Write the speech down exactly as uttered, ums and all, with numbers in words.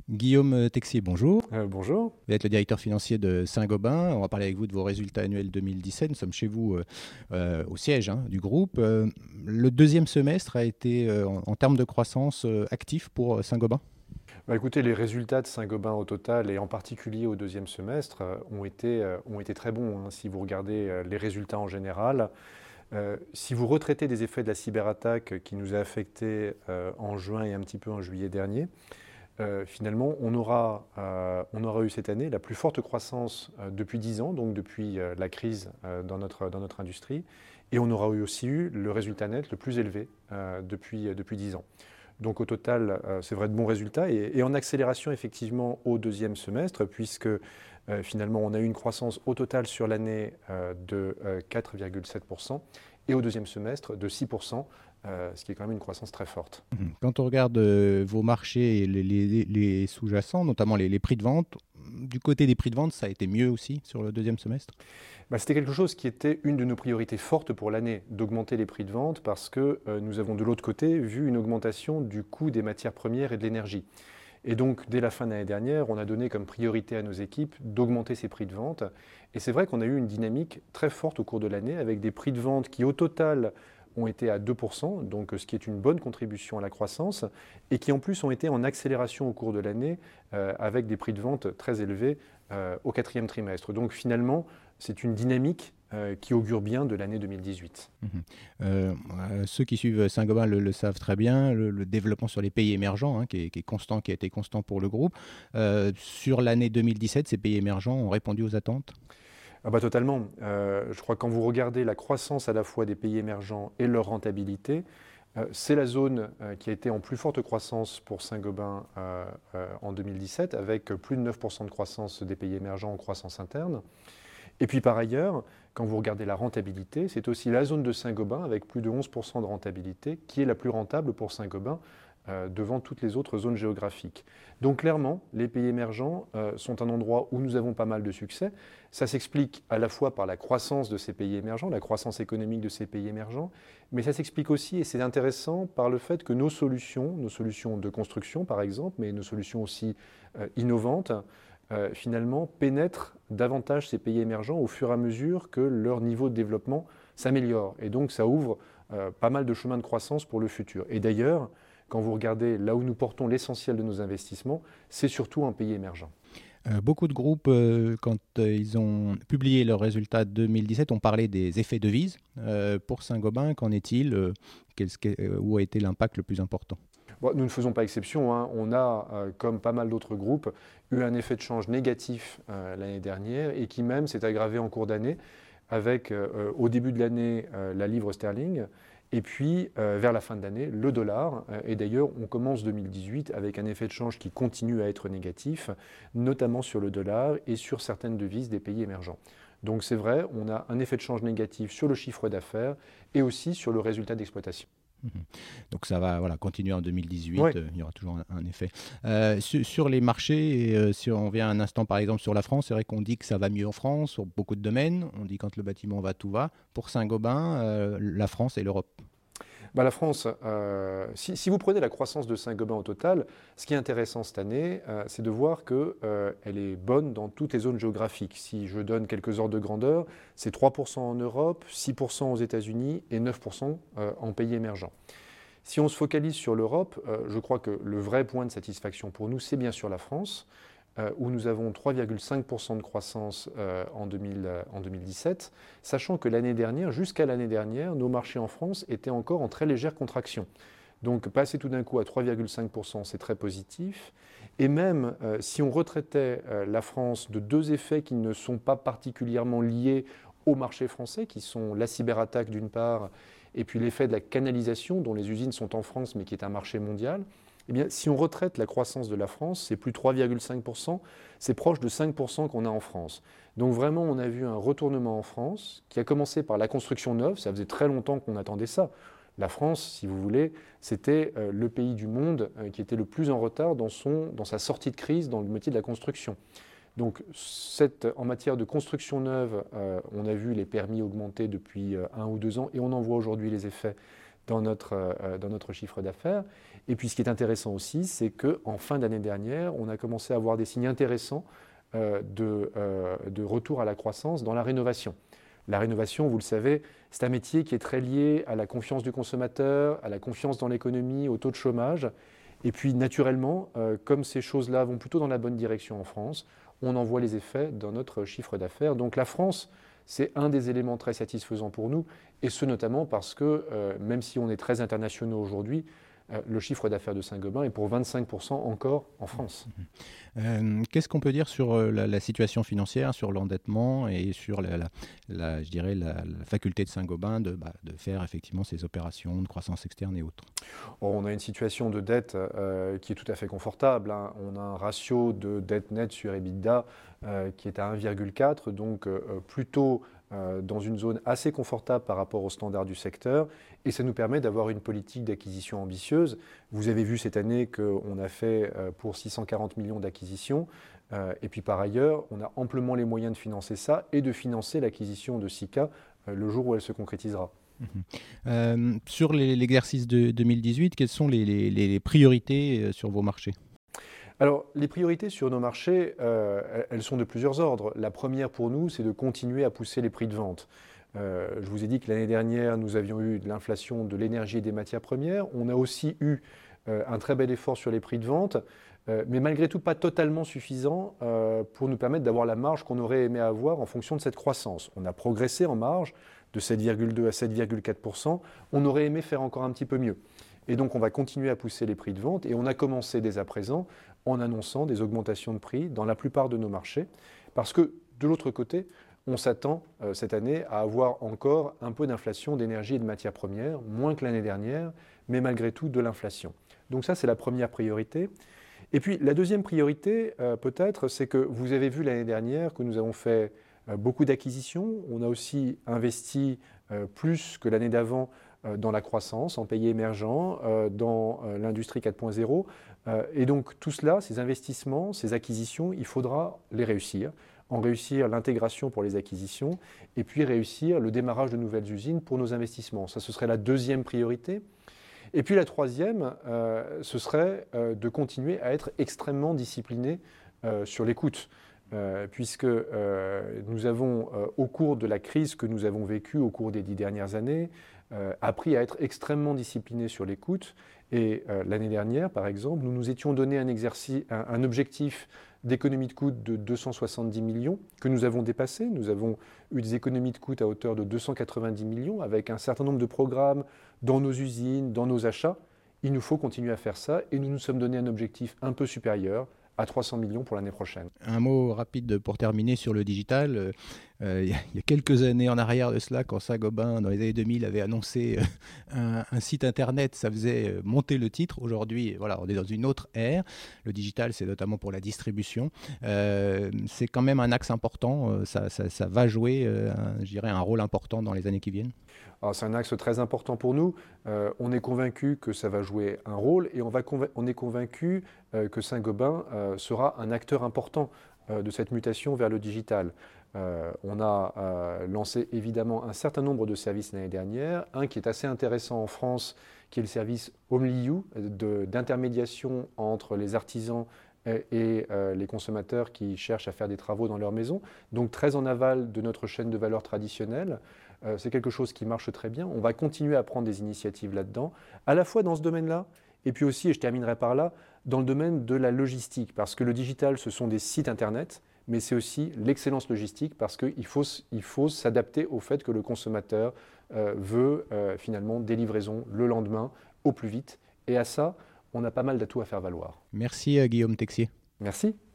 Guillaume Texier, bonjour. Euh, bonjour. Vous êtes le directeur financier de Saint-Gobain. On va parler avec vous de vos résultats annuels deux mille dix-sept. Nous sommes chez vous euh, euh, au siège hein, du groupe. Euh, le deuxième semestre a été, euh, en, en termes de croissance, euh, actif pour Saint-Gobain. Bah, écoutez, les résultats de Saint-Gobain au total, et en particulier au deuxième semestre, euh, ont, été, euh, ont été très bons. Hein, si vous regardez euh, les résultats en général. Euh, si vous retraitez des effets de la cyberattaque qui nous a affectés euh, en juin et un petit peu en juillet dernier, Euh, finalement, on aura, euh, on aura eu cette année la plus forte croissance euh, depuis dix ans, donc depuis euh, la crise euh, dans, notre, dans notre industrie, et on aura eu aussi eu le résultat net le plus élevé euh, depuis, euh, depuis dix ans. Donc au total, euh, c'est vrai de bons résultats, et, et en accélération effectivement au deuxième semestre, puisque euh, finalement on a eu une croissance au total sur l'année euh, de euh, quatre virgule sept pour cent, et au deuxième semestre de six pour cent, euh, ce qui est quand même une croissance très forte. Quand on regarde euh, vos marchés et les, les, les sous-jacents, notamment les, les prix de vente, du côté des prix de vente, ça a été mieux aussi sur le deuxième semestre? Bah, c'était quelque chose qui était une de nos priorités fortes pour l'année, d'augmenter les prix de vente, parce que euh, nous avons de l'autre côté vu une augmentation du coût des matières premières et de l'énergie. Et donc, dès la fin de l'année dernière, on a donné comme priorité à nos équipes d'augmenter ces prix de vente. Et c'est vrai qu'on a eu une dynamique très forte au cours de l'année, avec des prix de vente qui, au total, ont été à deux pour cent, donc ce qui est une bonne contribution à la croissance, et qui en plus ont été en accélération au cours de l'année, euh, avec des prix de vente très élevés euh, au quatrième trimestre. Donc finalement, c'est une dynamique euh, qui augure bien de l'année deux mille dix-huit. Mmh. Euh, euh, ceux qui suivent Saint-Gobain le, le savent très bien, le, le développement sur les pays émergents, hein, qui, est, qui est constant, qui a été constant pour le groupe. Euh, sur l'année deux mille dix-sept, ces pays émergents ont répondu aux attentes? Ah bah totalement. Euh, je crois que quand vous regardez la croissance à la fois des pays émergents et leur rentabilité, euh, c'est la zone euh, qui a été en plus forte croissance pour Saint-Gobain euh, euh, en deux mille dix-sept, avec plus de neuf pour cent de croissance des pays émergents en croissance interne. Et puis par ailleurs, quand vous regardez la rentabilité, c'est aussi la zone de Saint-Gobain, avec plus de onze pour cent de rentabilité, qui est la plus rentable pour Saint-Gobain euh, devant toutes les autres zones géographiques. Donc clairement, les pays émergents euh, sont un endroit où nous avons pas mal de succès. Ça s'explique à la fois par la croissance de ces pays émergents, la croissance économique de ces pays émergents, mais ça s'explique aussi, et c'est intéressant, par le fait que nos solutions, nos solutions de construction par exemple, mais nos solutions aussi euh, innovantes, Euh, finalement, pénètrent davantage ces pays émergents au fur et à mesure que leur niveau de développement s'améliore. Et donc, ça ouvre euh, pas mal de chemins de croissance pour le futur. Et d'ailleurs, quand vous regardez là où nous portons l'essentiel de nos investissements, c'est surtout un pays émergent. Euh, beaucoup de groupes, euh, quand euh, ils ont publié leurs résultats deux mille dix-sept, ont parlé des effets devises. Euh, pour Saint-Gobain, qu'en est-il? euh, qu'est-ce que- euh, Où a été l'impact le plus important? Bon, nous ne faisons pas exception. Hein. On a, euh, comme pas mal d'autres groupes, eu un effet de change négatif euh, l'année dernière, et qui même s'est aggravé en cours d'année avec, euh, au début de l'année, euh, la livre sterling, et puis euh, vers la fin de l'année, le dollar. Euh, et d'ailleurs, on commence deux mille dix-huit avec un effet de change qui continue à être négatif, notamment sur le dollar et sur certaines devises des pays émergents. Donc c'est vrai, on a un effet de change négatif sur le chiffre d'affaires et aussi sur le résultat d'exploitation. Mmh. Donc ça va voilà, continuer en deux mille dix-huit, Oui. euh, il y aura toujours un, un effet. Euh, sur, sur les marchés, et, euh, si on vient un instant par exemple sur la France, c'est vrai qu'on dit que ça va mieux en France sur beaucoup de domaines. On dit quand le bâtiment va, tout va. Pour Saint-Gobain, euh, la France et l'Europe. Bah, la France, euh, si, si vous prenez la croissance de Saint-Gobain au total, ce qui est intéressant cette année, euh, c'est de voir qu'elle euh, est bonne dans toutes les zones géographiques. Si je donne quelques ordres de grandeur, c'est trois pour cent en Europe, six pour cent aux États-Unis et neuf pour cent euh, en pays émergents. Si on se focalise sur l'Europe, euh, je crois que le vrai point de satisfaction pour nous, c'est bien sûr la France, euh, où nous avons trois virgule cinq pour cent de croissance euh, en, deux mille, euh, en deux mille dix-sept, sachant que l'année dernière, jusqu'à l'année dernière, nos marchés en France étaient encore en très légère contraction. Donc passer tout d'un coup à trois virgule cinq pour cent, c'est très positif. Et même euh, si on retraitait euh, la France de deux effets qui ne sont pas particulièrement liés au marché français, qui sont la cyberattaque d'une part, et puis l'effet de la canalisation, dont les usines sont en France, mais qui est un marché mondial, eh bien, si on retraite la croissance de la France, c'est plus trois virgule cinq pour cent, c'est proche de cinq pour cent qu'on a en France. Donc vraiment, on a vu un retournement en France qui a commencé par la construction neuve, ça faisait très longtemps qu'on attendait ça. La France, si vous voulez, c'était euh, le pays du monde euh, qui était le plus en retard dans, son, dans sa sortie de crise dans le métier de la construction. Donc cette, en matière de construction neuve, euh, on a vu les permis augmenter depuis euh, un ou deux ans, et on en voit aujourd'hui les effets dans notre, euh, dans notre chiffre d'affaires. Et puis ce qui est intéressant aussi, c'est qu'en fin d'année dernière, on a commencé à avoir des signes intéressants euh, de, euh, de retour à la croissance dans la rénovation. La rénovation, vous le savez, c'est un métier qui est très lié à la confiance du consommateur, à la confiance dans l'économie, au taux de chômage. Et puis naturellement, euh, comme ces choses-là vont plutôt dans la bonne direction en France, on en voit les effets dans notre chiffre d'affaires. Donc la France, c'est un des éléments très satisfaisants pour nous, et ce notamment parce que euh, même si on est très internationaux aujourd'hui, euh, le chiffre d'affaires de Saint-Gobain est pour vingt-cinq pour cent encore en France. Euh, qu'est-ce qu'on peut dire sur euh, la, la situation financière, sur l'endettement et sur la, la, la, je dirais la, la faculté de Saint-Gobain de, bah, de faire effectivement ces opérations de croissance externe et autres? Oh, on a une situation de dette euh, qui est tout à fait confortable, hein. On a un ratio de dette nette sur EBITDA euh, qui est à un virgule quatre, donc euh, plutôt euh, dans une zone assez confortable par rapport aux standards du secteur, et ça nous permet d'avoir une politique d'acquisition ambitieuse. Vous avez vu cette année qu'on a fait euh, pour six cent quarante millions d'acquisitions, euh, et puis par ailleurs, on a amplement les moyens de financer ça et de financer l'acquisition de Sika euh, le jour où elle se concrétisera. Mmh. Euh, sur les, l'exercice de deux mille dix-huit, quelles sont les, les, les priorités sur vos marchés? Alors, les priorités sur nos marchés, euh, elles sont de plusieurs ordres. La première pour nous, c'est de continuer à pousser les prix de vente. Euh, je vous ai dit que l'année dernière, nous avions eu de l'inflation de l'énergie et des matières premières. On a aussi eu euh, un très bel effort sur les prix de vente, euh, mais malgré tout pas totalement suffisant euh, pour nous permettre d'avoir la marge qu'on aurait aimé avoir en fonction de cette croissance. On a progressé en marge de sept virgule deux à sept virgule quatre pour cent. On aurait aimé faire encore un petit peu mieux. Et donc, on va continuer à pousser les prix de vente, et on a commencé dès à présent en annonçant des augmentations de prix dans la plupart de nos marchés, parce que de l'autre côté, on s'attend euh, cette année à avoir encore un peu d'inflation d'énergie et de matières premières, moins que l'année dernière, mais malgré tout de l'inflation. Donc ça, c'est la première priorité. Et puis la deuxième priorité, euh, peut-être, c'est que vous avez vu l'année dernière que nous avons fait euh, beaucoup d'acquisitions. On a aussi investi euh, plus que l'année d'avant euh, dans la croissance, en pays émergents, euh, dans euh, l'industrie quatre point zéro. Euh, et donc tout cela, ces investissements, ces acquisitions, il faudra les réussir. En réussir l'intégration pour les acquisitions et puis réussir le démarrage de nouvelles usines pour nos investissements. Ça, ce serait la deuxième priorité. Et puis la troisième, euh, ce serait euh, de continuer à être extrêmement discipliné euh, sur les coûts. Euh, puisque euh, nous avons, euh, au cours de la crise que nous avons vécue au cours des dix dernières années, euh, appris à être extrêmement disciplinés sur les coûts. Et euh, l'année dernière, par exemple, nous nous étions donné un, exercice, un, un objectif d'économie de coûts de deux cent soixante-dix millions que nous avons dépassé. Nous avons eu des économies de coûts à hauteur de deux cent quatre-vingt-dix millions avec un certain nombre de programmes dans nos usines, dans nos achats. Il nous faut continuer à faire ça et nous nous sommes donné un objectif un peu supérieur à trois cents millions pour l'année prochaine. Un mot rapide pour terminer sur le digital. Euh, il, y a, il y a quelques années en arrière de cela, quand Saint-Gobain, dans les années deux mille, avait annoncé un, un site internet, ça faisait monter le titre. Aujourd'hui, voilà, on est dans une autre ère. Le digital, c'est notamment pour la distribution. Euh, c'est quand même un axe important. Ça, ça, ça va jouer, euh, un, je dirais, un rôle important dans les années qui viennent. Alors, c'est un axe très important pour nous. Euh, on est convaincu que ça va jouer un rôle et on, va convain- on est convaincu euh, que Saint-Gobain euh, sera un acteur important euh, de cette mutation vers le digital. Euh, on a euh, lancé évidemment un certain nombre de services l'année dernière. Un qui est assez intéressant en France, qui est le service Homeliu, de, d'intermédiation entre les artisans et, et euh, les consommateurs qui cherchent à faire des travaux dans leur maison. Donc très en aval de notre chaîne de valeur traditionnelle. Euh, c'est quelque chose qui marche très bien. On va continuer à prendre des initiatives là-dedans, à la fois dans ce domaine-là, et puis aussi, et je terminerai par là, dans le domaine de la logistique, parce que le digital, ce sont des sites Internet, mais c'est aussi l'excellence logistique, parce qu'il faut, il faut s'adapter au fait que le consommateur euh, veut euh, finalement des livraisons le lendemain, au plus vite. Et à ça, on a pas mal d'atouts à faire valoir. Merci à Guillaume Texier. Merci.